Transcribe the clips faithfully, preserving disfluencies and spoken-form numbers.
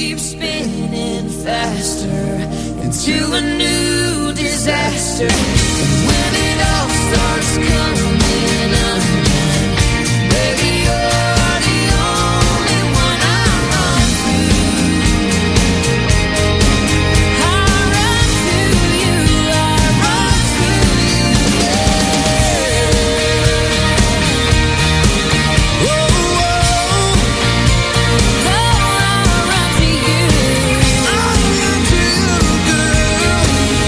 keep spinning faster into a new disaster. And when it all starts coming undone, baby, you're the only one I run to. I run to you, I run to you, yeah. Oh, oh, oh, I run to you. I run to you, girl.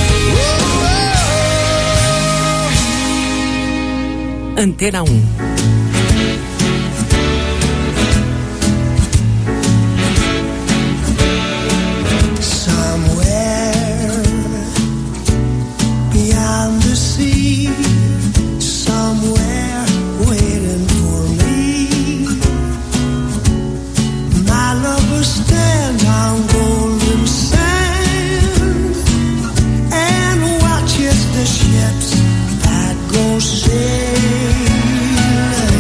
Oh, oh. Antena um. Somewhere beyond the sea, somewhere waiting for me, my lover stands on golden sand and watches the ships that go sailing.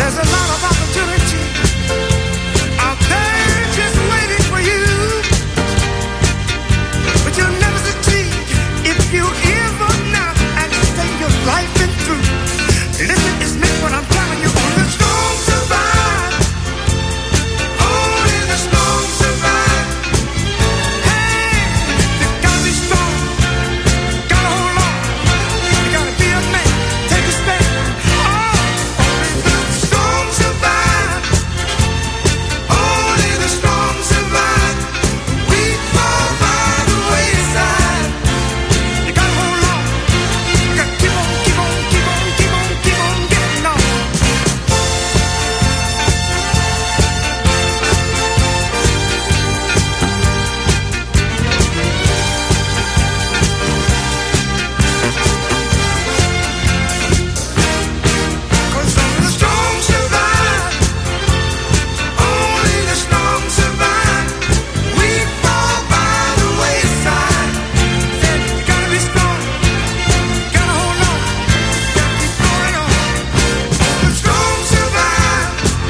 There's a lot of opportunity out there just waiting for you, but you'll never succeed if you give up now and say your life been through. Listen, it's me what I'm telling you. Only the strong survive. Only the strong survive. Hey, you gotta be strong. Gotta hold on. You gotta be a man. Take a stand. Oh, only the strong survive. Only the strong survive. We fall by the wayside. You gotta hold on. You gotta keep on, keep on, keep on, keep on, keep on getting on. Cause only the strong survive. Only the strong survive. We fall by the wayside. Said you gotta be strong. Gotta hold on. Gotta keep going on. Only the strong survive.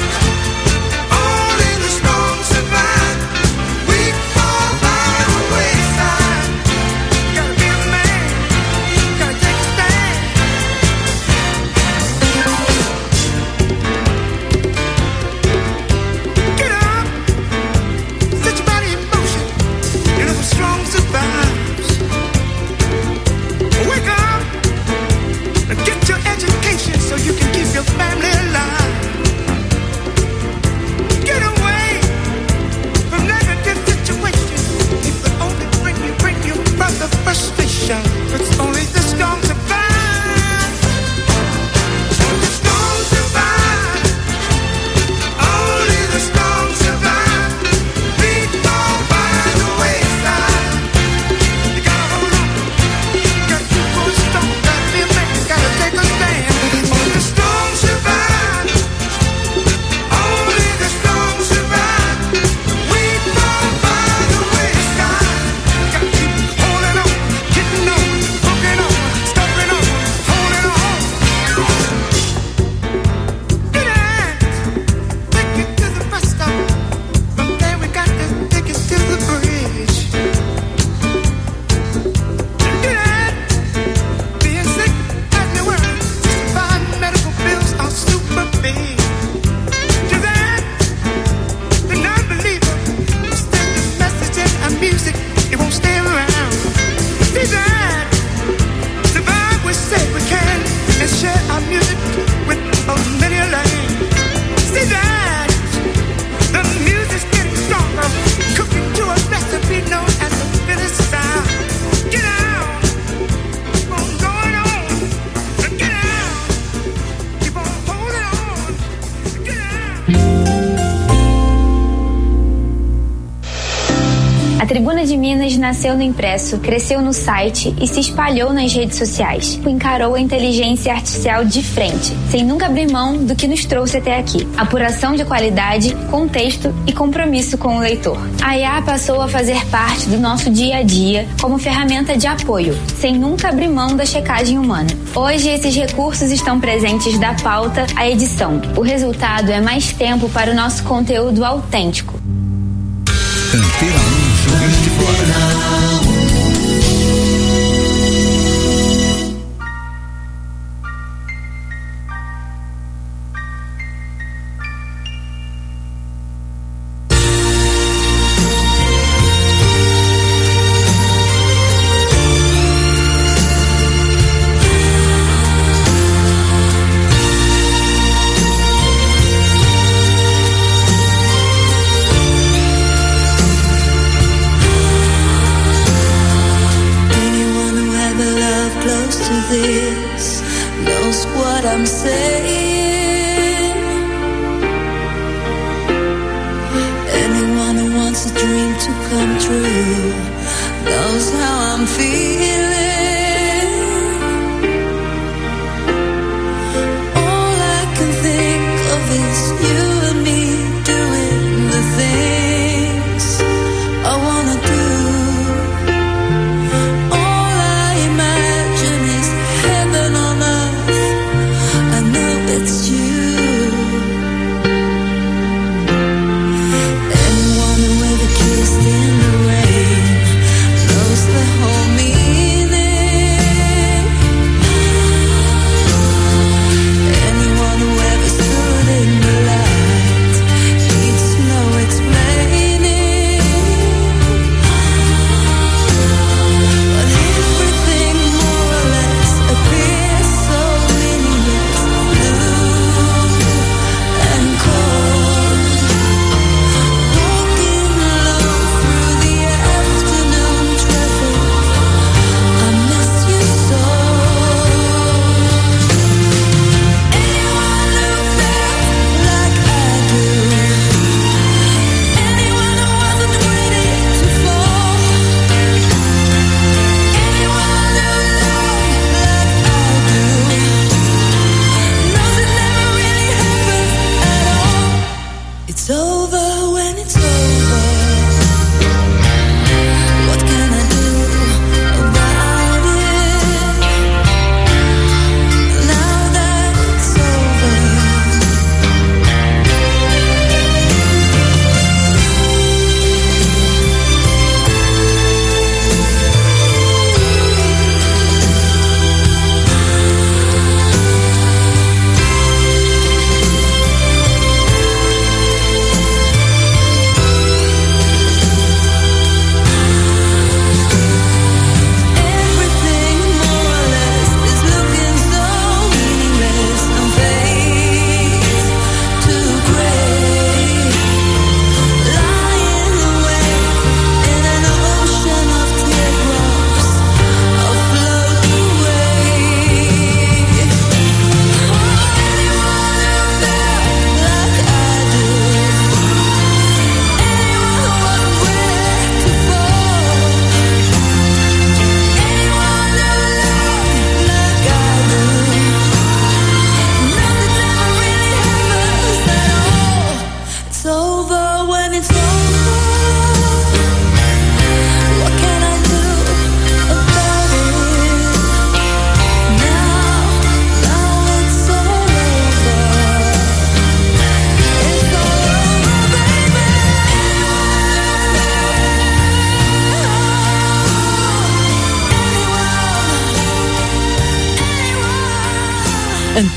Only the strong survive. We fall by the wayside. Gotta be a man. Gotta take a stand. Get up. Set your body in motion. You know the strong survives. Wake up and get your education so you can keep your family alive. Get away from negative situations. It will only bring you, bring you further frustration. It's only the strong survive. Only the strong survive. Only the strong survive. We fall by the wayside. You gotta hold on. You gotta keep going strong. Gotta be a man. Gotta take a stand. Only the strong survive. Only the strong survive. We fall by the wayside. Gotta keep holding on, getting on, hooking on, stopping on, holding on. Get out, take it to the bus stop. From there we got to take it to the bridge. Get out, being sick has me worried. Just five medical bills are super big. To that, the non-believer will send the message in our music. It won't stay around. See that, survive we say we can and share our music with a many land. See that, the music's getting stronger, cooking to a recipe known as the Philly style. Get out, keep on going on. Get out, keep on holding on. Get out. A Tribuna de Minas nasceu no impresso, cresceu no site e se espalhou nas redes sociais. Encarou a inteligência artificial de frente, sem nunca abrir mão do que nos trouxe até aqui. Apuração de qualidade, contexto e compromisso com o leitor. A I A passou a fazer parte do nosso dia a dia como ferramenta de apoio, sem nunca abrir mão da checagem humana. Hoje, esses recursos estão presentes da pauta à edição. O resultado é mais tempo para o nosso conteúdo autêntico. Antena um, Juiz de Fora. Heaven on earth, I know it's you.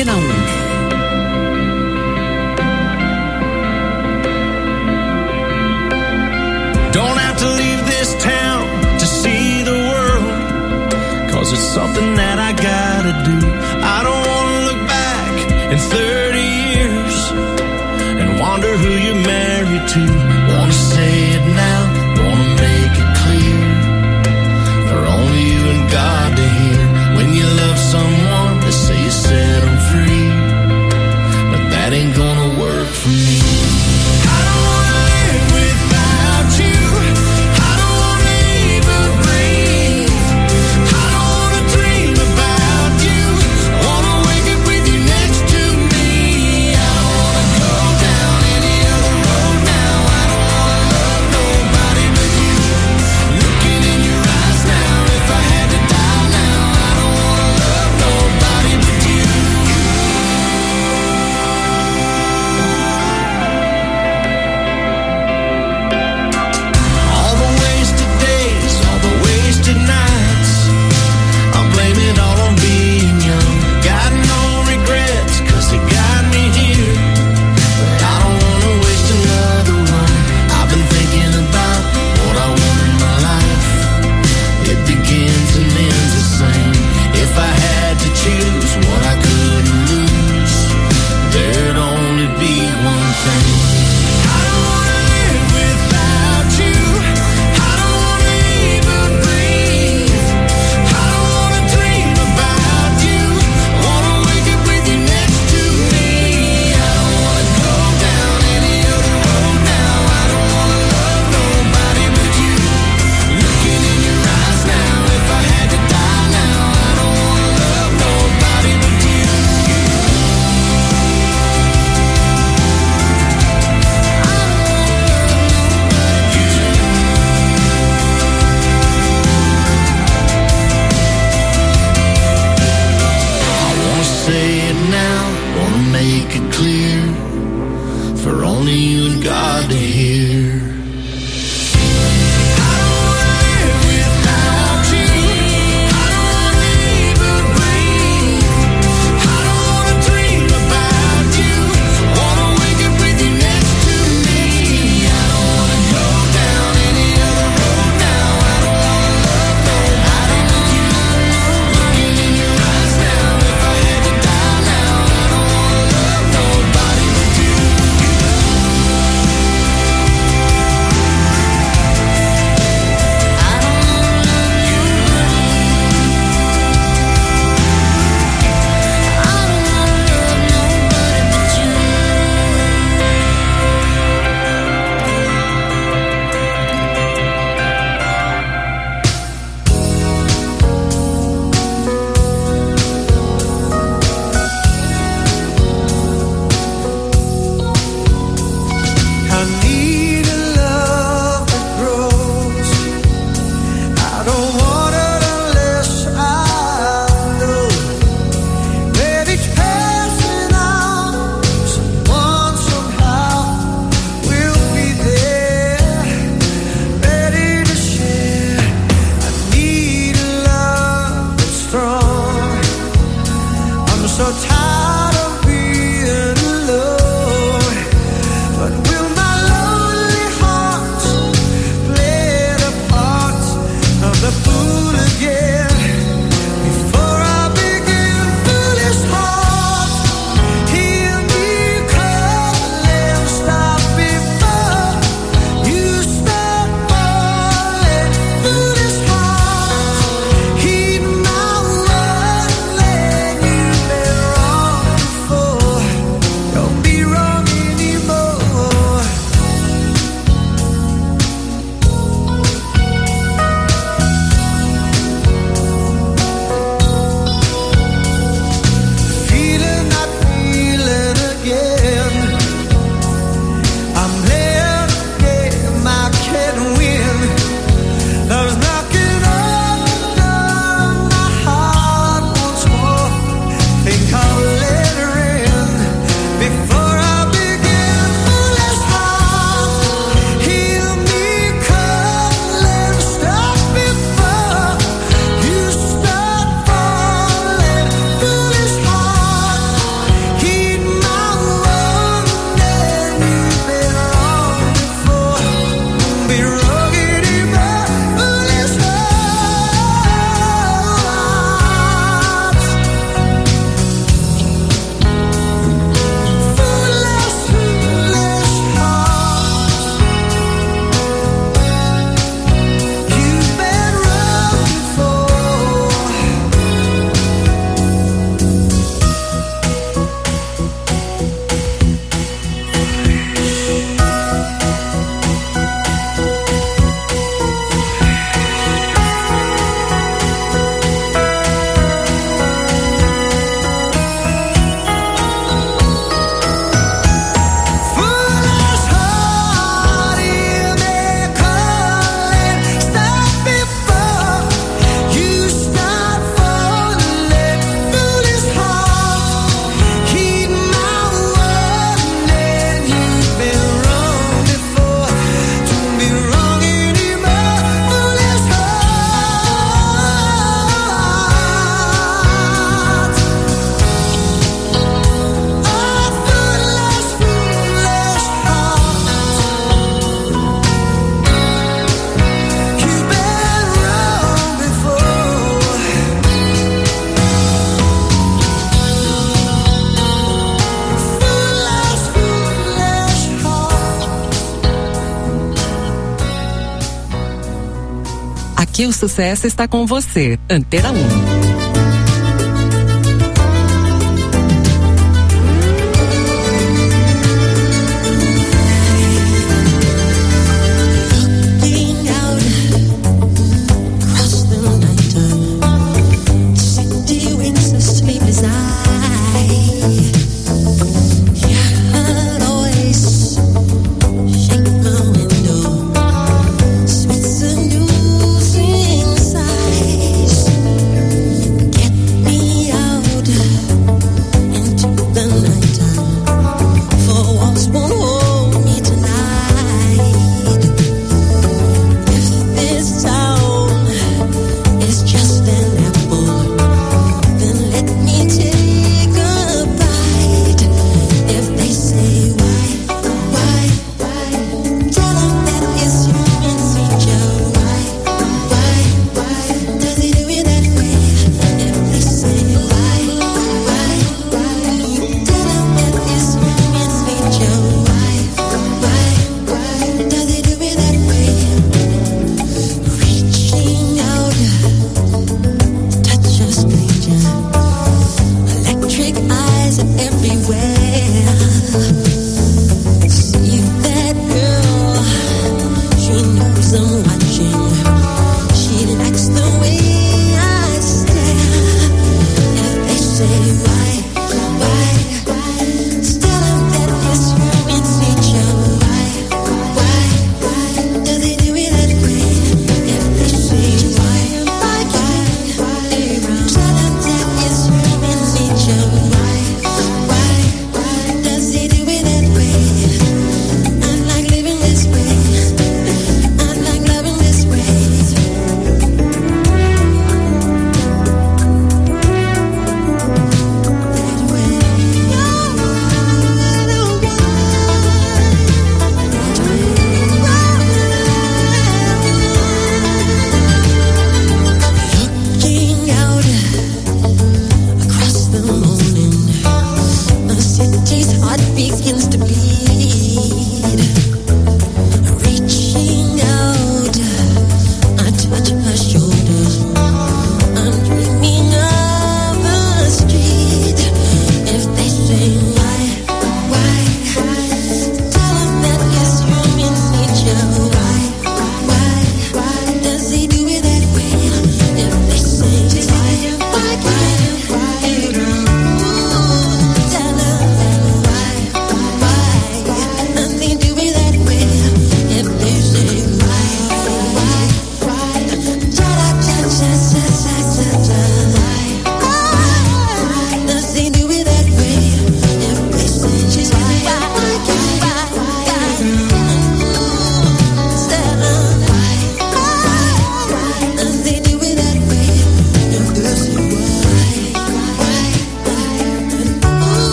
Antena um. Don't have to leave this town to see the world, 'cause it's something that I gotta do. I don't wanna look back in thirty years and wonder who you're married to. Wanna say it now, wanna make it clear, for only you and God to hear. When you love someone, they say you set them free, but that ain't gonna work for me. Aqui o sucesso está com você. Antena um.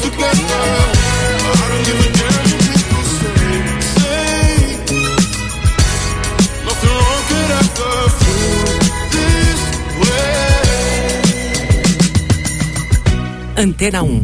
together. I don't give a damn what people say. Say nothing wrong could ever feel this way. Antena um.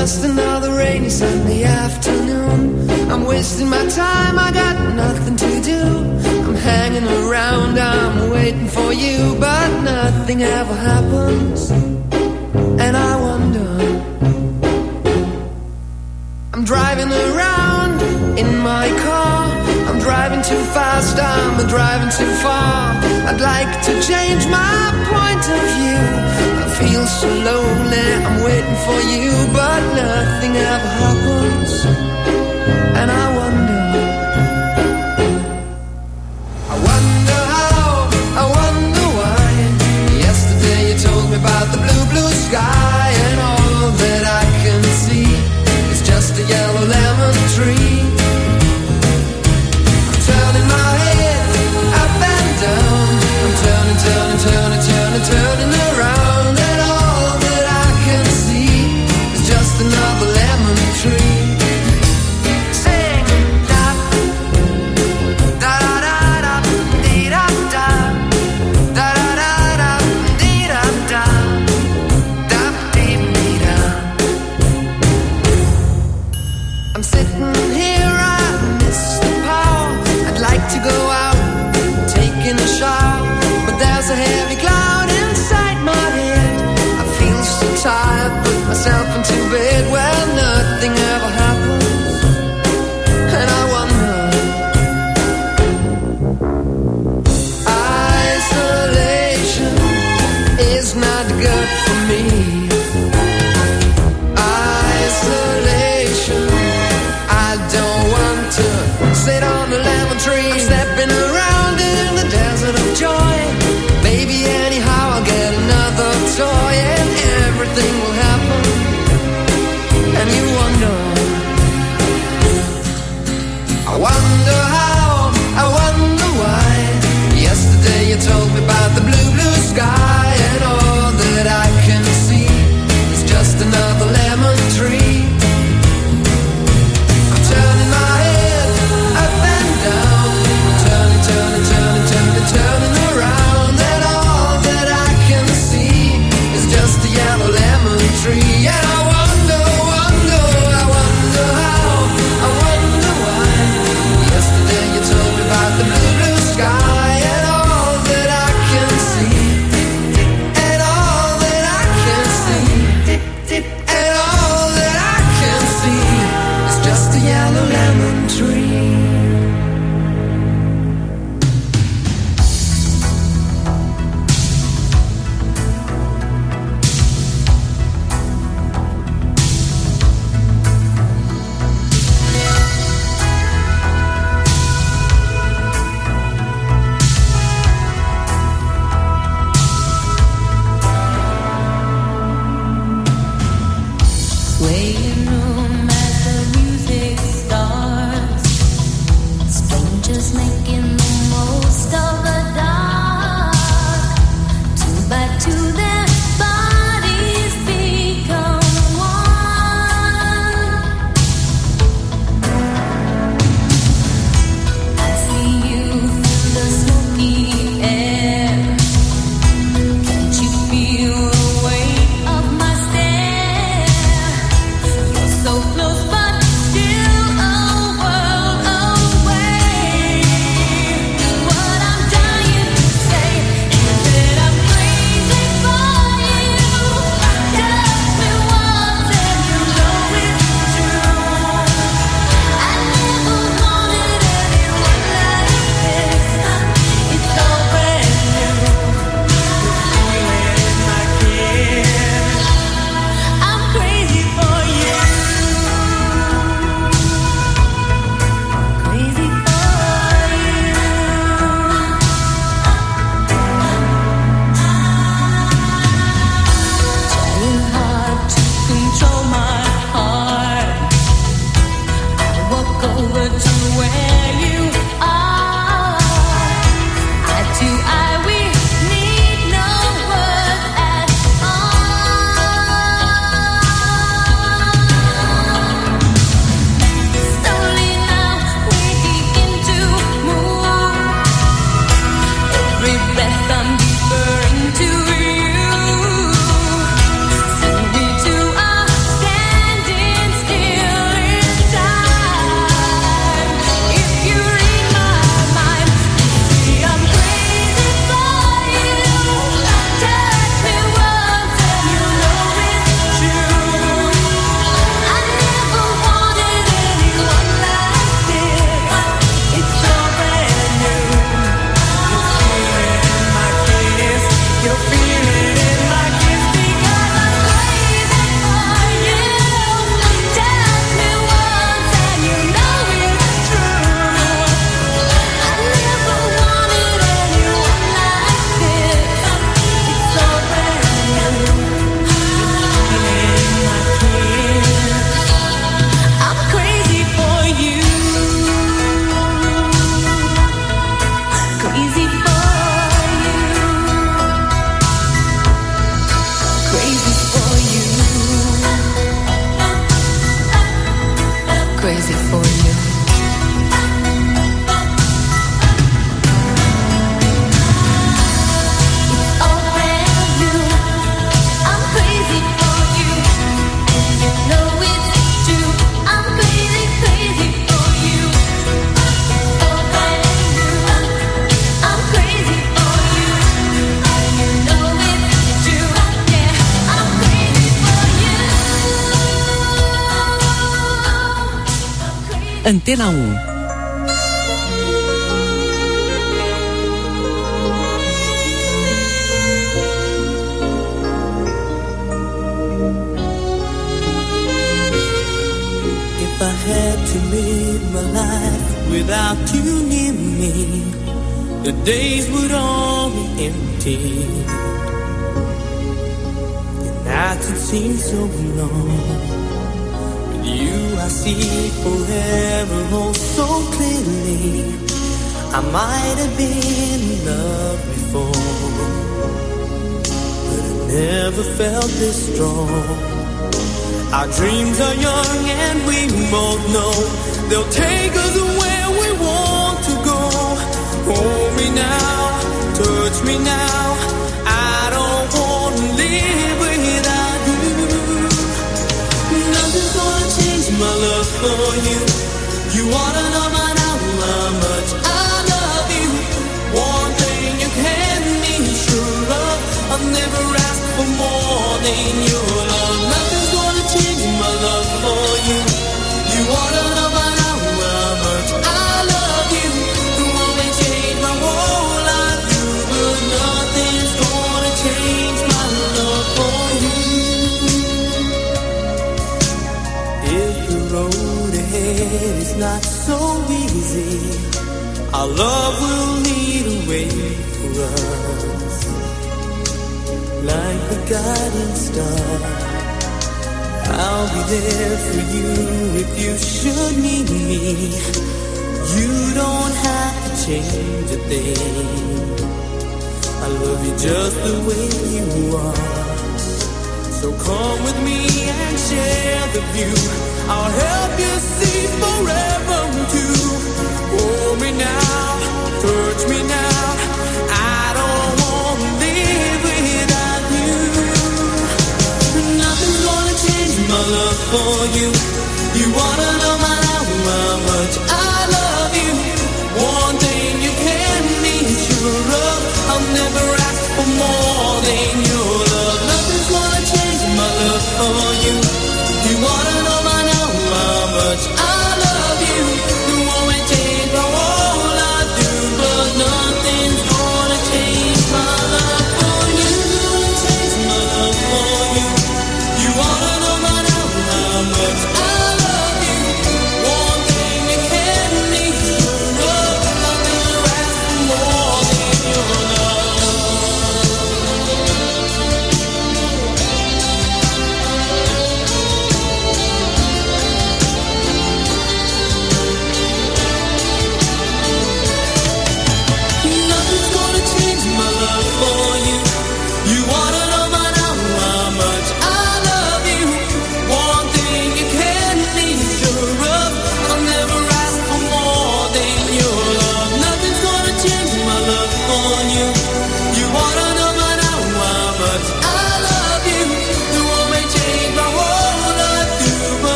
just another rainy Sunday afternoon. I'm wasting my time, I got nothing to do. I'm hanging around, I'm waiting for you, but nothing ever happens. And I wonder, I'm driving around in my car. I'm driving too fast, I'm driving too far. I'd like to change my point of view. I feel so lonely, I'm waiting for you, but nothing ever happens. And I wonder, I wonder how, I wonder why. Yesterday you told me about the blue, blue sky, and all that I can see is just a yellow lemon tree. Turning my head up and down, I'm turning, turning, turning, turning, turning around, and all that I can see is just another lemon tree. Sing Antena um. If I had to live my life without you near me, the days would all be empty. The nights would seem so long. With you I see forever oh so clearly. I might have been in love before, but I never felt this strong. Our dreams are young and we both know they'll take us where we want to go. Hold me now, touch me now. I don't want to live without you. Nothing's gonna change my love for you. You wanna know by now how much I love you. One thing you can be sure of, I'll never ask for more than your love. Nothing's gonna change my love for you. You wanna know by now how much I love you. You want me to change my whole life, but nothing's gonna change my love for you. If the road ahead is not so easy, our love will lead a way for us, like a guiding star. I'll be there for you if you should need me. You don't have to change a thing. I love you just the way you are. So come with me and share the view. I'll help you see forever too. Hold me now, touch me now. I don't want to live without you. Nothing's gonna change my love for you. You wanna know my love, how much I love you. One thing you can be sure of, I'll never ask for more than your love. Nothing's gonna change my love for you. You wanna know my love, how much I love you. You won't change my whole I do,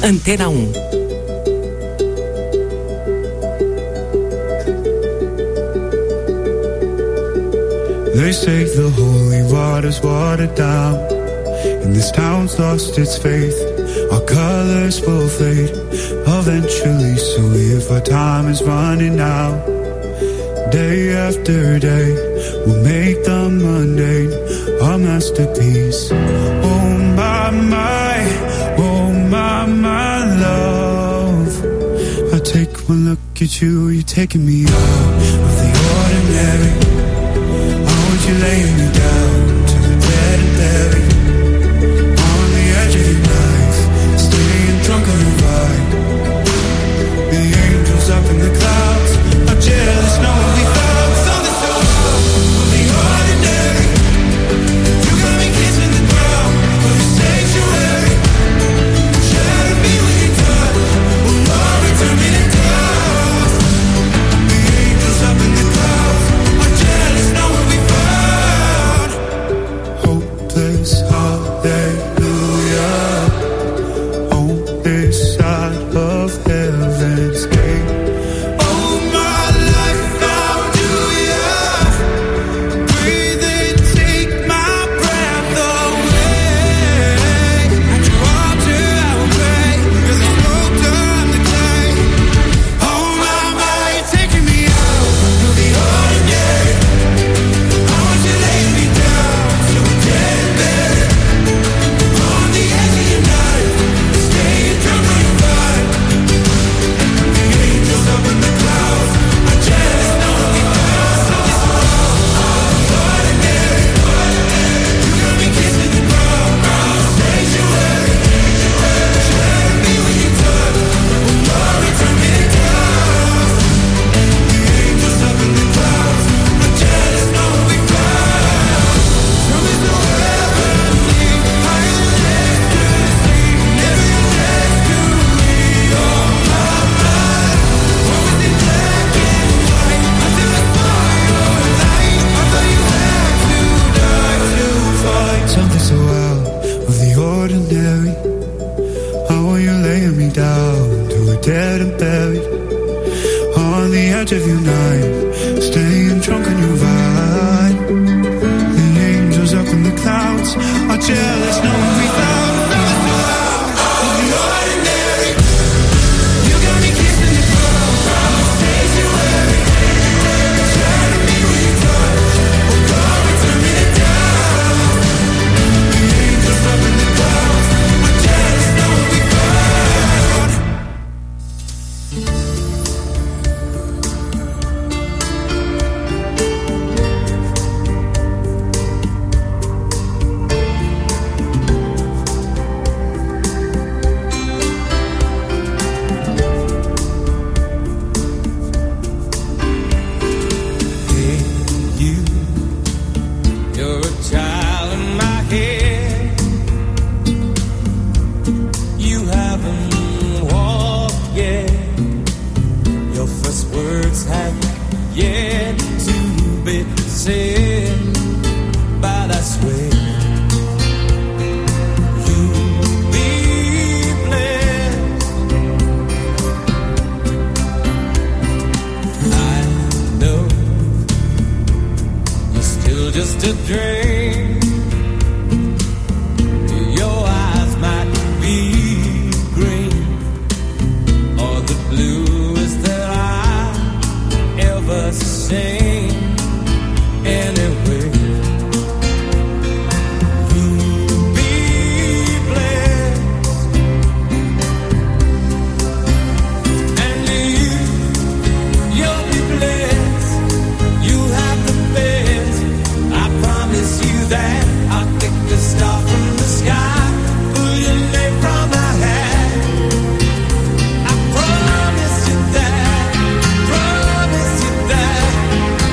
Antena um. They say the holy water's watered down, and this town's lost its faith. Our colors will fade eventually, so if our time is running out, day after day, we'll make the mundane our masterpiece. Oh my, my, oh my, my love, I take one look at you, you're taking me out of the ordinary. You laying me down to the dead and buried, on the edge of your knife, staying drunk on your vibe. The angels up in the clouds are jealous knowing we found something so out of the ordinary. You got me kissing the ground of the sanctuary. Shadow me when you touch, oh Lord, return me to dust. The angels up in the clouds are jealous knowing we found. Hallelujah, on this side of heaven's gate. Oh, my life found you, yeah. Breathe in, take my breath away. At your altar I will pray, 'cause the smoke turned the clay. Oh, my, my, you're taking me out of the ordinary. I want you laying me down so we're dead and buried. On the edge of your knife, staying drunk on your vibe. The angels up in the clouds are jealous knowing we found something so ordinary. You got me kissing the ground, sanctuary. Shadow me when you touch, oh Lord, return me to dust. The angels up in the clouds are jealous knowing we found something so heavenly, higher than ecstasy. Never your next to me, oh my, my. What was it black and white until I saw your light? I thought you had to die to fight something so out of the ordinary. How are you laying me down to a dead and buried? On the edge of your knife, staying drunk on your vibe. The angels up in the clouds are jealous knowing we found something so out of the ordinary. You got me kissing the ground, sanctuary. Shadow me when you touch, oh God, return me to dust. The angels up in the clouds are jealous knowing we found. Hey, you, you're a child in my head. You haven't walked yet. Your first words have yet to be said. But I swear you'll be blessed. I know you're still just a dream. Your eyes might be green or the bluest that I've ever seen. Anyway, you'll be blessed, and you, you'll be blessed. You have the best. I promise you that. I'll pick the star from the sky, pull your name from my hat. I promise you that. Promise you that.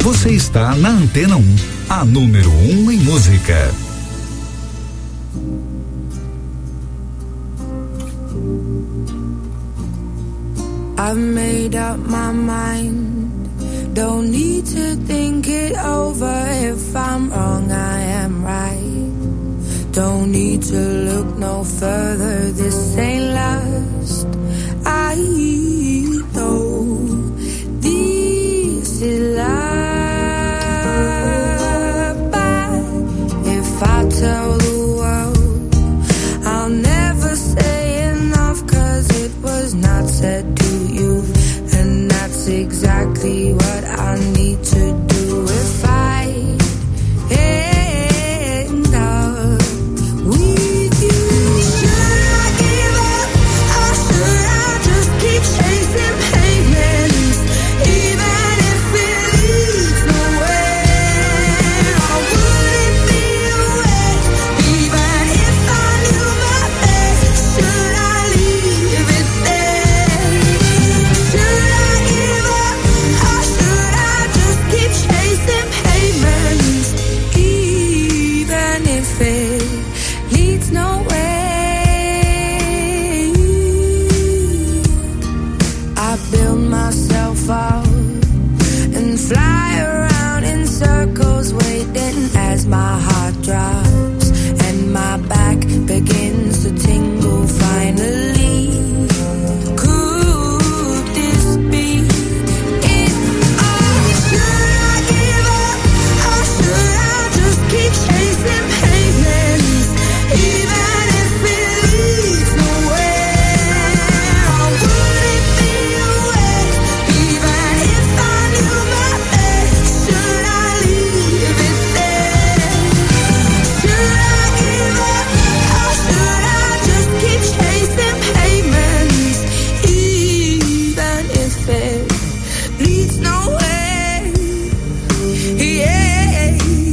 Você está na Antena um, a número um em música. I've made up my mind. Don't need to think it over. If I'm wrong, I am right. Don't need to look no further. This ain't last. I know this is life. But if I tell the world, I'll never say enough, 'cause it was not said to you, and that's exactly what I need to do if I end up with you. Should I give up, or should I just keep chasing pavements, even if it leads nowhere? Or would it be a waste, even if I knew my best? Should I leave it there? Should I give up, or should I just keep chasing pavements, even if it leads nowhere? I build myself up and fly around in circles, waiting as my heart drops and my back begins to tingle finally. Could this be it? Oh, should I give up, or should I just keep chasing pavements, even if it leads nowhere? Or would it be a waste, even if I knew my best? Should I leave it there? Should I give up, or should I just keep chasing pavements, even if it leads nowhere? Yeah.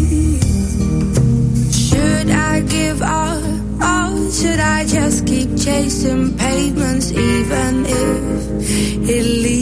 Should I give up, or should I just keep chasing pavements, even if it leads